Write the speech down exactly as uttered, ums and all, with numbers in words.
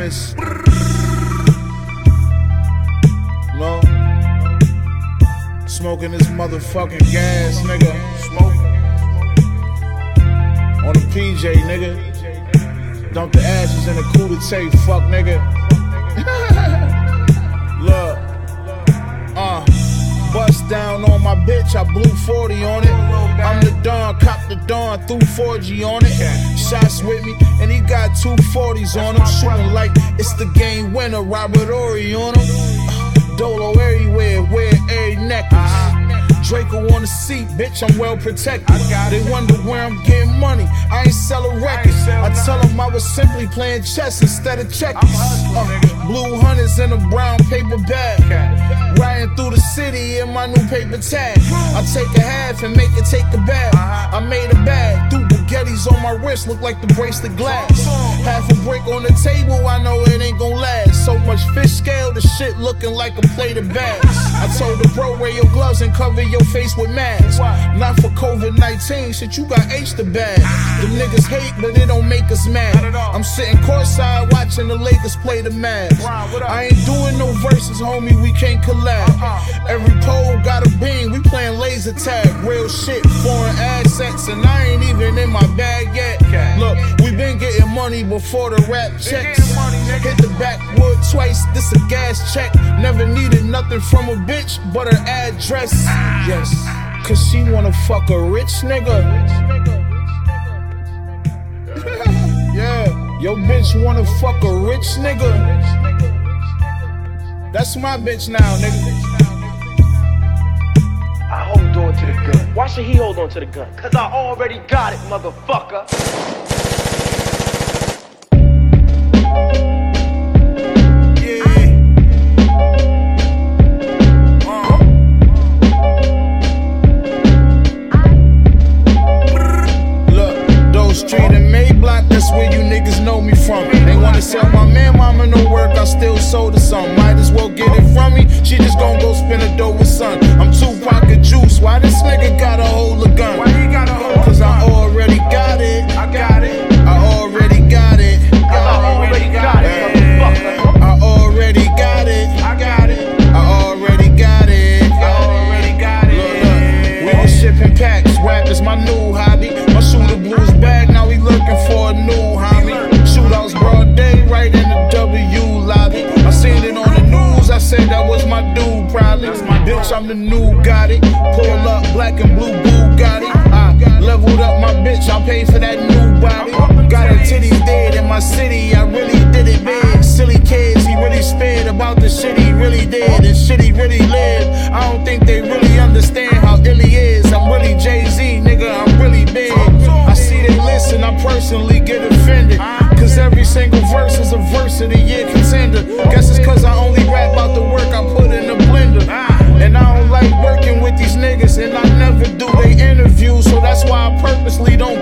honest. No. Smoking this motherfucking gas, nigga. Smoking. On the P J, nigga. Dump the ashes in the coup d'etat, fuck, nigga. Look. Uh. Bust down on my bitch, I blew forty on it. I'm the Don, cop the Don, threw four G on it. Shots with me, and he got two forties on him. Shooting like it's the game winner, Robert Horry on him. Dolo everywhere, wear every necklace. Draco on the seat, bitch, I'm well protected. They wonder where I'm getting money, I ain't selling records. I tell them I was simply playing chess instead of checkers. Uh, blue hunters in a brown paper bag. Riding through the city in my new paper tag. I take a half and make it take a bag. I made a bag, threw baguettes on my wrist, look like the bracelet glass. Half a brick on the table, I know it ain't gon' last. So much fish scale, the shit looking like a plate of bags. I told the bro, wear your gloves and cover your face with masks. Not for COVID nineteen, shit, you got H the bag. Them niggas hate, but it don't make us mad. I'm sitting courtside watching the Lakers play the Mavs. I ain't doing no verses, homie, we can't collab. Every pole got a beam, we playing laser tag. Real shit, foreign assets, and I ain't even in my bag yet. Look, we been getting money before the rap checks. Hit the backwood twice, this a gas check. Never needed nothing from a bitch but her address. Yes, cause she wanna fuck a rich nigga. Yeah, your bitch wanna fuck a rich nigga. That's my bitch now, nigga. I hold on to the gun. Why should he hold on to the gun? Cause I already got it, motherfucker. That's where you niggas know me from. They wanna sell my man, mama no work, I still sold her some. Might as well get it from me, she just gon' go spin a dough with son. I'm Tupac of juice, why this nigga gotta hold a gun? Why he gotta hold? Cause I already got it. I got it. I already got it. I already got it, motherfucker. I already got it. I got it. I already got it. I already got it. Look, look, we was shipping packs, rap is my new hobby. My shooter blues bag, now we looking for a new homie. Shootouts broad day, right in the W lobby. I seen it on the news, I said that was my dude, probably. Bitch, I'm the new Gotti. Pull up, black and blue Bugatti. I leveled up my bitch, I paid for that new body. Got her titties dead in my city, I really did it big. Silly kids, he really spared about the shit he really did and shit he really lived. I don't think they really understand how ill he is. I'm really Jay-Z, nigga, I'm really big. I see they listen, I personally get offended. Cause every single verse is a verse of the year contender. Guess it's cause I only rap about the work I put in the blender. And I don't like working with these niggas, and I never do they interviews, so that's why I purposely don't